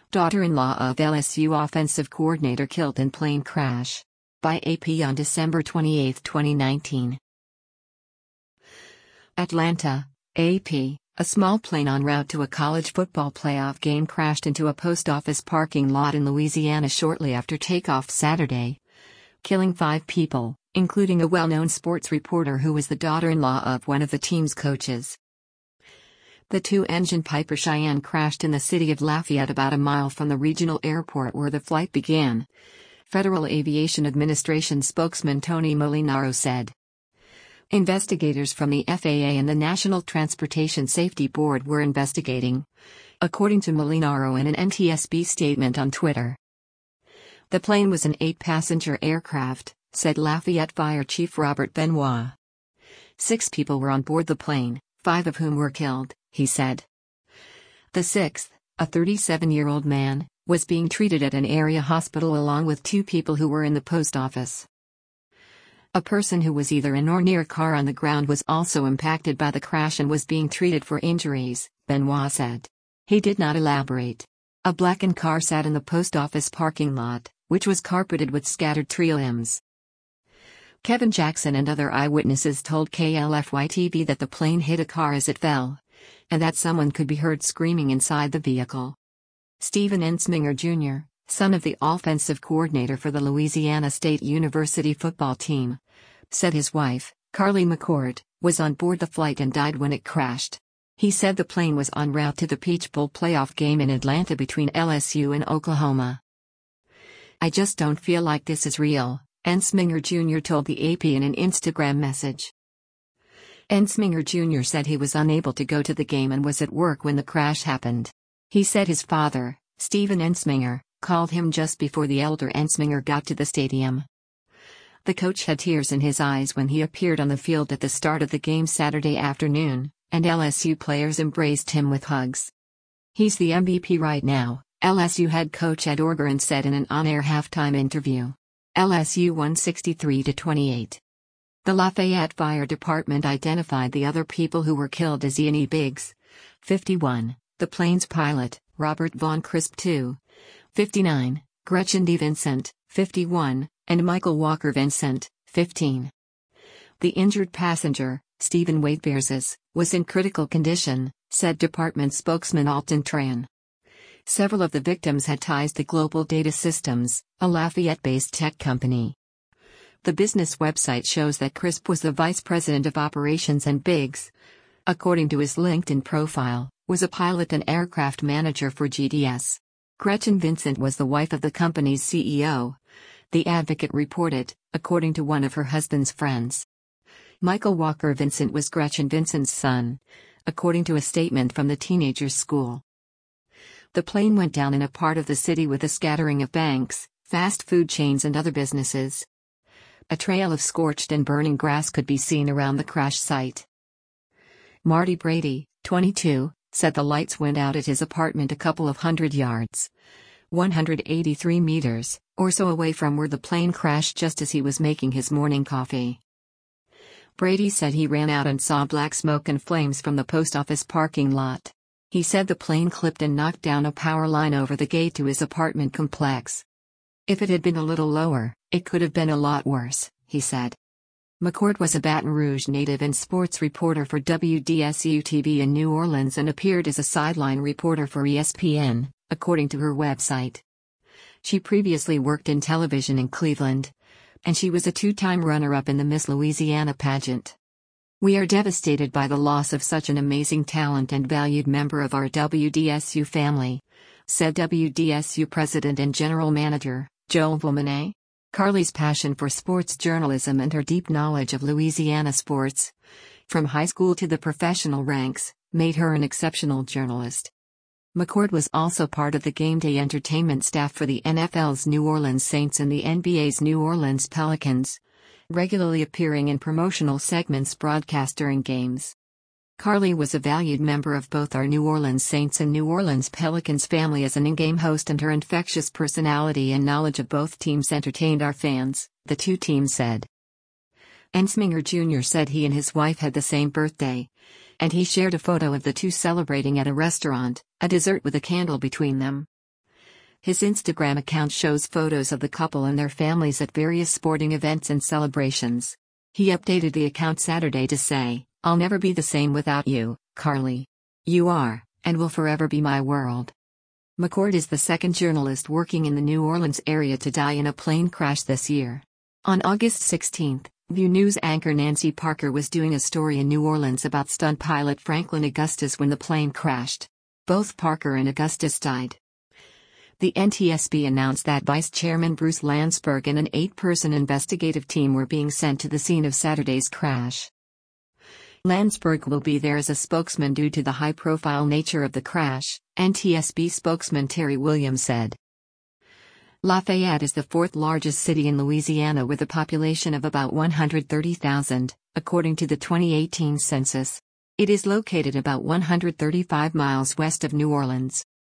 Daughter-in-law of LSU offensive coordinator killed in plane crash. By AP on December 28, 2019. Atlanta, AP. A small plane en route to a college football playoff game crashed into a post office parking lot in Louisiana shortly after takeoff Saturday, killing 5 people, including a well-known sports reporter who was the daughter-in-law of one of the team's coaches. The two-engine Piper Cheyenne crashed in the city of Lafayette about a mile from the regional airport where the flight began, Federal Aviation Administration spokesman Tony Molinaro said. Investigators from the FAA and the National Transportation Safety Board were investigating, according to Molinaro in an NTSB statement on Twitter. The plane was an 8-passenger aircraft, said Lafayette Fire Chief Robert Benoit. 6 people were on board the plane, 5 of whom were killed, he said. The 6th, a 37-year-old man, was being treated at an area hospital along with 2 people who were in the post office. A person who was either in or near a car on the ground was also impacted by the crash and was being treated for injuries, Benoit said. He did not elaborate. A blackened car sat in the post office parking lot, which was carpeted with scattered tree limbs. Kevin Jackson and other eyewitnesses told KLFY-TV that the plane hit a car as it fell, and that someone could be heard screaming inside the vehicle. Stephen Ensminger Jr., son of the offensive coordinator for the Louisiana State University football team, said his wife, Carly McCord, was on board the flight and died when it crashed. He said the plane was en route to the Peach Bowl playoff game in Atlanta between LSU and Oklahoma. "I just don't feel like this is real," Ensminger Jr. told the AP in an Instagram message. Ensminger Jr. said he was unable to go to the game and was at work when the crash happened. He said his father, Stephen Ensminger, called him just before the elder Ensminger got to the stadium. The coach had tears in his eyes when he appeared on the field at the start of the game Saturday afternoon, and LSU players embraced him with hugs. "He's the MVP right now," LSU head coach Ed Orgeron said in an on-air halftime interview. LSU won 63-28. The Lafayette Fire Department identified the other people who were killed as Ian E. Biggs, 51, the plane's pilot, Robert Von Crisp II, 59, Gretchen D. Vincent, 51, and Michael Walker Vincent, 15. The injured passenger, Stephen Wade Bearses, was in critical condition, said department spokesman Alton Tran. Several of the victims had ties to Global Data Systems, a Lafayette-based tech company. The business website shows that Crisp was the vice president of operations and Biggs, according to his LinkedIn profile, was a pilot and aircraft manager for GDS. Gretchen Vincent was the wife of the company's CEO, The Advocate reported, according to one of her husband's friends. Michael Walker Vincent was Gretchen Vincent's son, according to a statement from the teenager's school. The plane went down in a part of the city with a scattering of banks, fast food chains and other businesses. A trail of scorched and burning grass could be seen around the crash site. Marty Brady, 22, said the lights went out at his apartment a couple of hundred yards, 183 meters, or so away from where the plane crashed just as he was making his morning coffee. Brady said he ran out and saw black smoke and flames from the post office parking lot. He said the plane clipped and knocked down a power line over the gate to his apartment complex. "If it had been a little lower, it could have been a lot worse," he said. McCord was a Baton Rouge native and sports reporter for WDSU-TV in New Orleans and appeared as a sideline reporter for ESPN, according to her website. She previously worked in television in Cleveland, and she was a 2-time runner-up in the Miss Louisiana pageant. "We are devastated by the loss of such an amazing talent and valued member of our WDSU family," said WDSU President and General Manager, Joel Vulmanet. Carly's passion for sports journalism and her deep knowledge of Louisiana sports, from high school to the professional ranks, made her an exceptional journalist. McCord was also part of the game day entertainment staff for the NFL's New Orleans Saints and the NBA's New Orleans Pelicans, regularly appearing in promotional segments broadcast during games. Carly was a valued member of both our New Orleans Saints and New Orleans Pelicans family as an in-game host, and her infectious personality and knowledge of both teams entertained our fans, the two teams said. Ensminger Jr. said he and his wife had the same birthday, and he shared a photo of the two celebrating at a restaurant, a dessert with a candle between them. His Instagram account shows photos of the couple and their families at various sporting events and celebrations. He updated the account Saturday to say, "I'll never be the same without you, Carly. You are, and will forever be my world." McCord is the second journalist working in the New Orleans area to die in a plane crash this year. On August 16, View News anchor Nancy Parker was doing a story in New Orleans about stunt pilot Franklin Augustus when the plane crashed. Both Parker and Augustus died. The NTSB announced that Vice Chairman Bruce Landsberg and an 8-person investigative team were being sent to the scene of Saturday's crash. Landsberg will be there as a spokesman due to the high-profile nature of the crash, NTSB spokesman Terry Williams said. Lafayette is the fourth-largest city in Louisiana with a population of about 130,000, according to the 2018 census. It is located about 135 miles west of New Orleans.